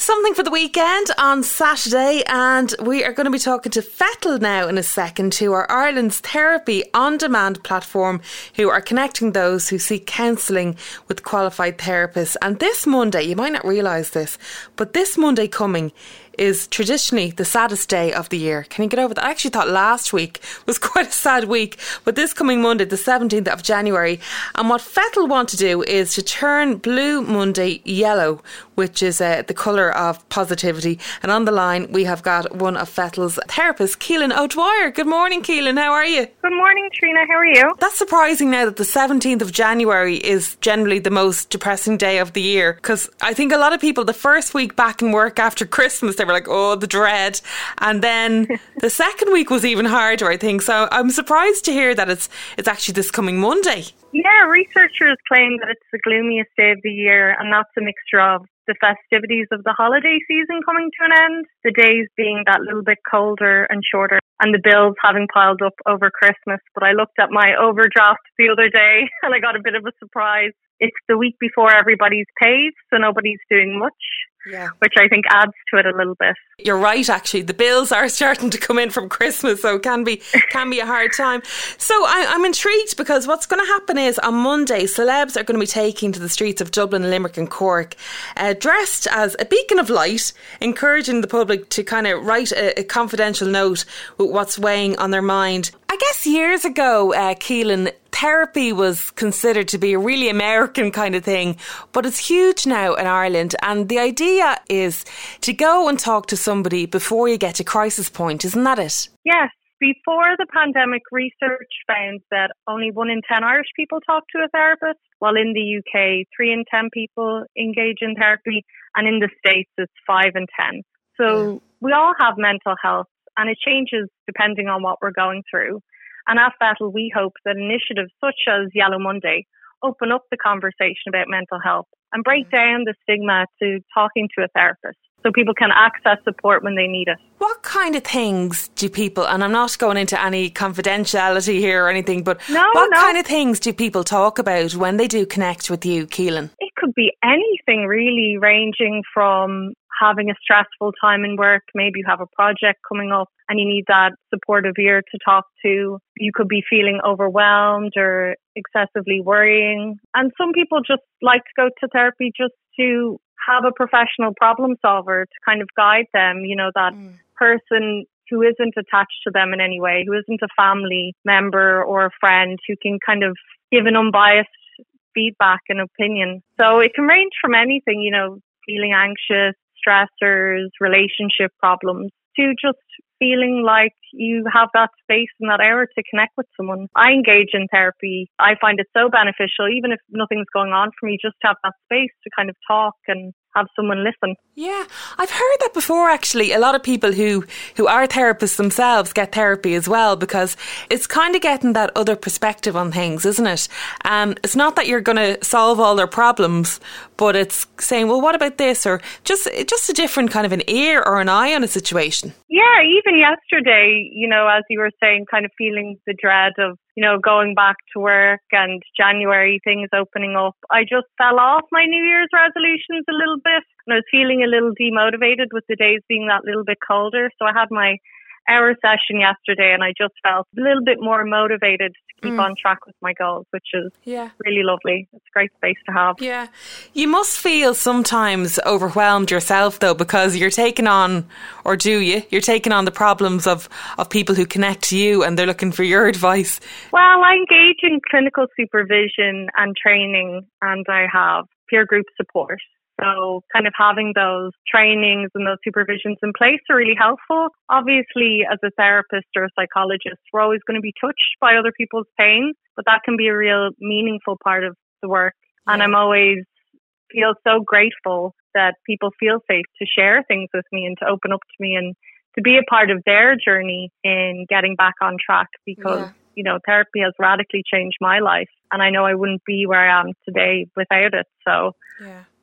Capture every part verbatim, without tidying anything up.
something for the weekend on Saturday, and we are going to be talking to Fettle now in a second, who are Ireland's therapy on-demand platform, who are connecting those who seek counselling with qualified therapists. And this Monday, you might not realise this, but this Monday coming is traditionally the saddest day of the year. Can you get over that? I actually thought last week was quite a sad week, but this coming Monday, the seventeenth of January, and what Fettle want to do is to turn Blue Monday yellow, which is uh, the colour of positivity. And on the line, we have got one of Fettle's therapists, Keelan O'Dwyer. Good morning, Keelan. How are you? Good morning, Trina. How are you? That's surprising now that the seventeenth of January is generally the most depressing day of the year, because I think a lot of people, the first week back in work after Christmas, they were like, oh, the dread. And then the second week was even harder, I think. So I'm surprised to hear that it's it's actually this coming Monday. Yeah, researchers claim that it's the gloomiest day of the year, and that's a mixture of the festivities of the holiday season coming to an end, the days being that little bit colder and shorter, and the bills having piled up over Christmas. But I looked at my overdraft the other day and I got a bit of a surprise. It's the week before everybody's paid, so nobody's doing much. Yeah. Which I think adds to it a little bit. You're right, actually. The bills are starting to come in from Christmas, so it can be can be a hard time. So I, I'm intrigued, because what's going to happen is on Monday, celebs are going to be taking to the streets of Dublin, Limerick and Cork, uh, dressed as a beacon of light, encouraging the public to kind of write a, a confidential note with what's weighing on their mind. I guess years ago, uh, Keelan, therapy was considered to be a really American kind of thing, but it's huge now in Ireland, and the idea is to go and talk to somebody before you get to crisis point, isn't that it? Yes. Before the pandemic, research found that only one in ten Irish people talk to a therapist, while in the U K, three in ten people engage in therapy, and in the States, it's five in ten. So yeah. We all have mental health, and it changes depending on what we're going through. And at Fettle, we hope that initiatives such as Yellow Monday open up the conversation about mental health and break down the stigma to talking to a therapist, so people can access support when they need it. What kind of things do people, and I'm not going into any confidentiality here or anything, but no, what no. kind of things do people talk about when they do connect with you, Keelan? It could be anything really, ranging from having a stressful time in work. Maybe you have a project coming up and you need that supportive ear to talk to. You could be feeling overwhelmed or excessively worrying. And some people just like to go to therapy just to have a professional problem solver to kind of guide them, you know, that mm. person who isn't attached to them in any way, who isn't a family member or a friend, who can kind of give an unbiased feedback and opinion. So it can range from anything, you know, feeling anxious, stressors, relationship problems, to just feeling like you have that space and that hour to connect with someone. I engage in therapy. I find it so beneficial, even if nothing's going on for me, just to have that space to kind of talk and have someone listen. Yeah, I've heard that before, actually. A lot of people who, who are therapists themselves get therapy as well, because it's kind of getting that other perspective on things, isn't it? Um, it's not that you're going to solve all their problems, but it's saying, well, what about this? Or just just a different kind of an ear or an eye on a situation. Yeah, even yesterday, you know, as you were saying, kind of feeling the dread of, you know, going back to work and January things opening up. I just fell off my New Year's resolutions a little bit, and I was feeling a little demotivated with the days being that little bit colder. So I had my hour session yesterday and I just felt a little bit more motivated to keep mm. on track with my goals, which is yeah. really lovely. It's a great space to have. Yeah. You must feel sometimes overwhelmed yourself, though, because you're taking on, or do you, you're taking on the problems of, of people who connect to you and they're looking for your advice. Well, I engage in clinical supervision and training, and I have peer group support. So kind of having those trainings and those supervisions in place are really helpful. Obviously, as a therapist or a psychologist, we're always going to be touched by other people's pain, but that can be a real meaningful part of the work. Yeah. And I'm always feel so grateful that people feel safe to share things with me and to open up to me and to be a part of their journey in getting back on track, because yeah. you know, therapy has radically changed my life, and I know I wouldn't be where I am today without it. So yeah. it's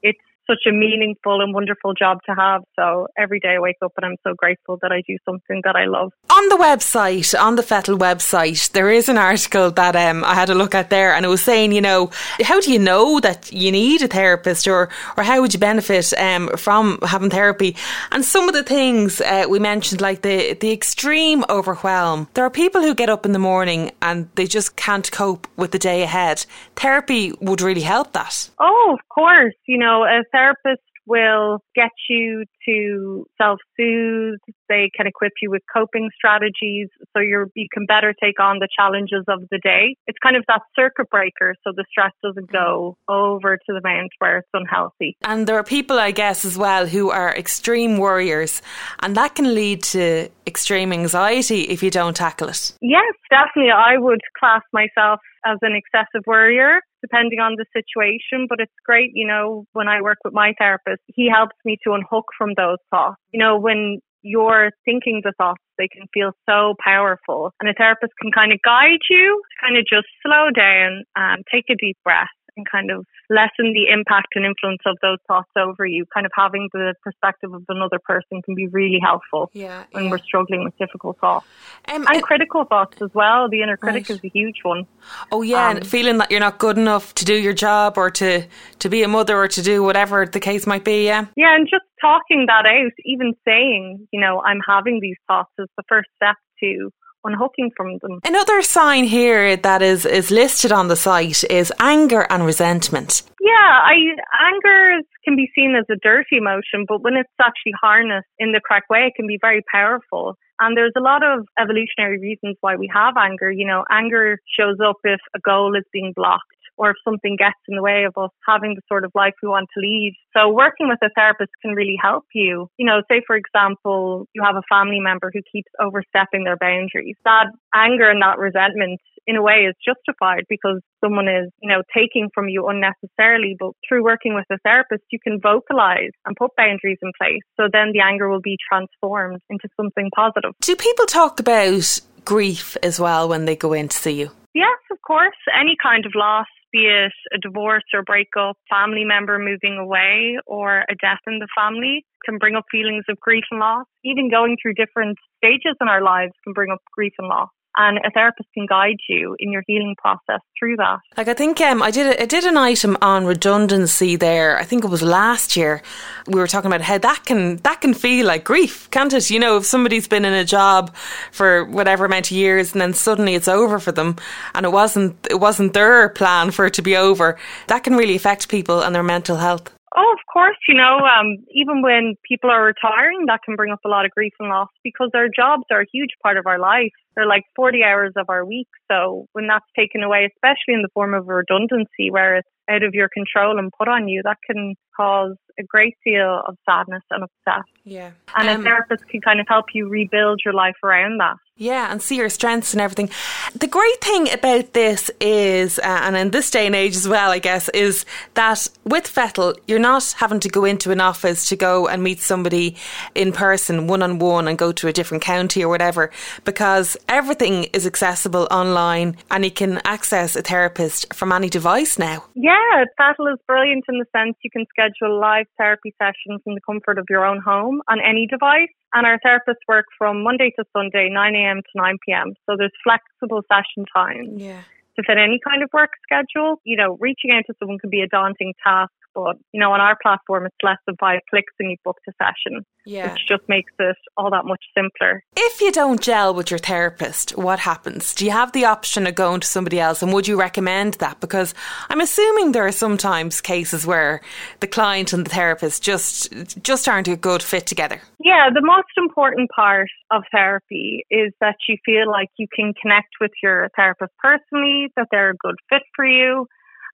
such a meaningful and wonderful job to have. So every day I wake up and I'm so grateful that I do something that I love. On the website, on the Fettle website, there is an article that um, I had a look at there, and it was saying, you know, how do you know that you need a therapist, or or how would you benefit um, from having therapy? And some of the things uh, we mentioned, like the, the extreme overwhelm. There are people who get up in the morning and they just can't cope with the day ahead. Therapy would really help that. Oh, of course. You know, a therapist will get you to self-soothe. They can equip you with coping strategies so you're, you can better take on the challenges of the day. It's kind of that circuit breaker so the stress doesn't go over to the mount where it's unhealthy. And there are people, I guess, as well, who are extreme worriers, and that can lead to extreme anxiety if you don't tackle it. Yes, definitely. I would class myself as an excessive worrier, depending on the situation. But it's great, you know, when I work with my therapist, he helps me to unhook from those thoughts. You know, when you're thinking the thoughts, they can feel so powerful. And a therapist can kind of guide you to kind of just slow down and take a deep breath and kind of lessen the impact and influence of those thoughts over you. Kind of having the perspective of another person can be really helpful yeah, when yeah. we're struggling with difficult thoughts. Um, and uh, critical thoughts as well. The inner critic right. is a huge one. Oh yeah, Um, and feeling that you're not good enough to do your job, or to, to be a mother, or to do whatever the case might be, yeah? Yeah, and just talking that out, even saying, you know, I'm having these thoughts is the first step to unhooking from them. Another sign here that is, is listed on the site is anger and resentment. Yeah, I anger can be seen as a dirty emotion, but when it's actually harnessed in the correct way, it can be very powerful. And there's a lot of evolutionary reasons why we have anger. You know, anger shows up if a goal is being blocked, or if something gets in the way of us having the sort of life we want to lead. So working with a therapist can really help you. You know, say, for example, you have a family member who keeps overstepping their boundaries. That anger and that resentment, in a way, is justified because someone is, you know, taking from you unnecessarily. But through working with a therapist, you can vocalize and put boundaries in place. So then the anger will be transformed into something positive. Do people talk about grief as well when they go in to see you? Yes, of course. Any kind of loss, be it a divorce or breakup, family member moving away, or a death in the family, can bring up feelings of grief and loss. Even going through different stages in our lives can bring up grief and loss. And a therapist can guide you in your healing process through that. Like I think um, I did a, I did an item on redundancy there. I think it was last year. We were talking about how that can that can feel like grief, can't it? You know, if somebody's been in a job for whatever amount of years and then suddenly it's over for them, and it wasn't it wasn't their plan for it to be over, that can really affect people and their mental health. Oh, of course, you know, um, even when people are retiring, that can bring up a lot of grief and loss because our jobs are a huge part of our life. They're like forty hours of our week. So when that's taken away, especially in the form of a redundancy where it's out of your control and put on you, that can cause a great deal of sadness and upset. Yeah. And Um, a therapist can kind of help you rebuild your life around that. Yeah, and see your strengths and everything. The great thing about this is, uh, and in this day and age as well, I guess, is that with Fettle, you're not having to go into an office to go and meet somebody in person, one-on-one, and go to a different county or whatever, because everything is accessible online and you can access a therapist from any device now. Yeah, Fettle is brilliant in the sense you can schedule live therapy sessions in the comfort of your own home on any device. And our therapists work from Monday to Sunday, nine a.m. to nine p.m. So there's flexible session times Yeah. to fit any kind of work schedule. You know, reaching out to someone can be a daunting task, but, you know, on our platform, it's less than five clicks and you've booked a session, Yeah. which just makes it all that much simpler. If you don't gel with your therapist, what happens? Do you have the option of going to somebody else, and would you recommend that? Because I'm assuming there are sometimes cases where the client and the therapist just just aren't a good fit together. Yeah, the most important part of therapy is that you feel like you can connect with your therapist personally, that they're a good fit for you,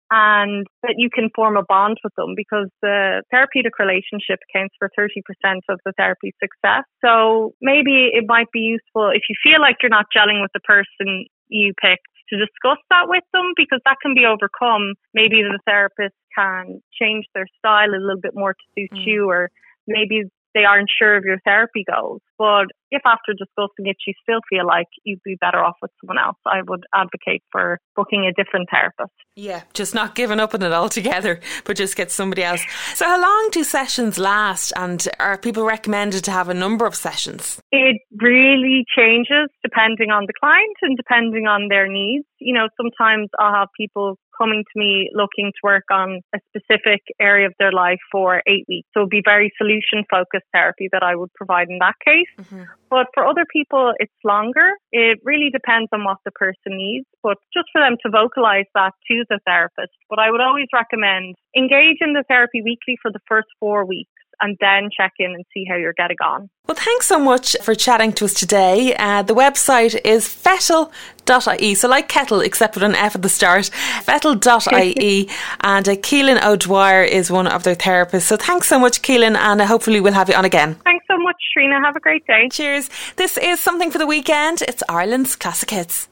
and that you can form a bond with them, because the therapeutic relationship accounts for thirty percent of the therapy success. So maybe it might be useful if you feel like you're not gelling with the person you picked to discuss that with them, because that can be overcome. Maybe the therapist can change their style a little bit more to suit mm. you, or maybe they aren't sure of your therapy goals. But if after discussing it, you still feel like you'd be better off with someone else, I would advocate for booking a different therapist. Yeah, just not giving up on it altogether, but just get somebody else. So how long do sessions last, and are people recommended to have a number of sessions? It really changes depending on the client and depending on their needs. You know, sometimes I'll have people coming to me looking to work on a specific area of their life for eight weeks. So it would be very solution-focused therapy that I would provide in that case. Mm-hmm. But for other people, it's longer. It really depends on what the person needs. But just for them to vocalize that to the therapist. But I would always recommend engage in the therapy weekly for the first four weeks. And then check in and see how you're getting on. Well, thanks so much for chatting to us today. Uh, the website is fettle dot I E, so like kettle except with an F at the start, fettle dot I E, and uh, Keelan O'Dwyer is one of their therapists. So thanks so much, Keelan, and uh, hopefully we'll have you on again. Thanks so much, Trina. Have a great day. Cheers. This is Something for the Weekend. It's Ireland's Classic Hits.